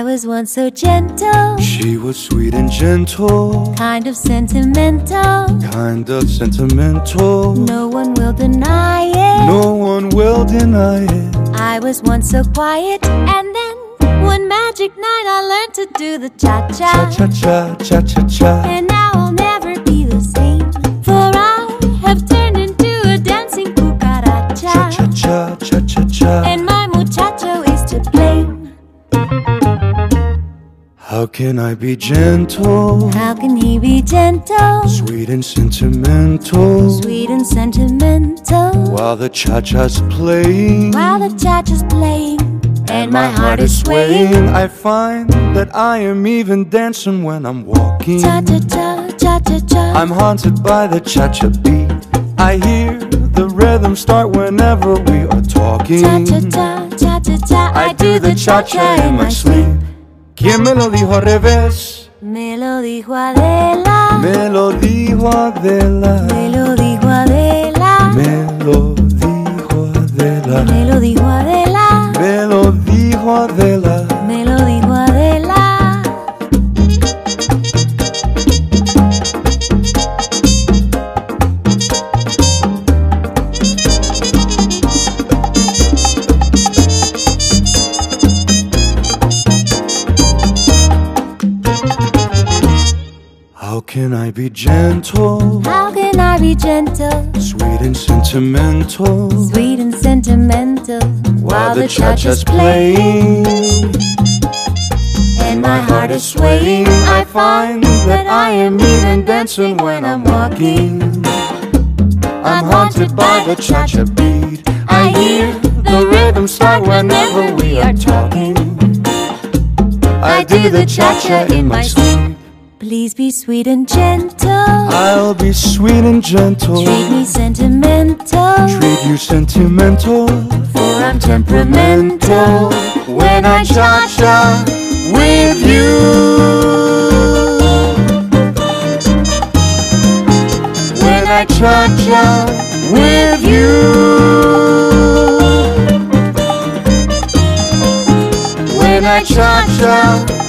was once so gentle. She was sweet and gentle, Kind of sentimental. kind of sentimental. No one will deny it. No one will deny it. I was once so quiet, and then one magic night I learned to do the cha-cha. Cha-cha-cha, cha-cha-cha. And now I'll never be the same, for I have turned into a dancing cucaracha. Cha-cha-cha, cha-cha-cha. And my muchacho is to blame. How can I be gentle, How can he be gentle, sweet and sentimental, sweet and sentimental, while the cha-cha's playing, while the cha-cha's playing, and my heart is swaying? I find that I am even dancing when I'm walking. Cha-cha-cha, cha-cha-cha. I'm haunted by the cha-cha beat. I hear the rhythm start whenever we are talking. Cha-cha-cha, cha-cha-cha. I do the cha-cha in my sleep. ¿Quién me lo dijo al revés? Me lo dijo Adela. Me lo dijo Adela. Me lo dijo Adela. Me lo dijo Adela. Me lo dijo Adela. Me lo dijo Adela. Me lo dijo Adela. How can I be gentle, How can I be gentle, sweet and sentimental, sweet and sentimental, while the cha-cha's playing, and my heart is swaying? I find that I am even dancing when I'm walking. I'm haunted by the cha-cha beat. I hear the rhythm start whenever we are talking. I do the cha-cha in my sleep. Please be sweet and gentle. I'll be sweet and gentle, Treat me sentimental. treat you sentimental, For I'm temperamental when I cha-cha with you. When I cha-cha with you. When I cha-cha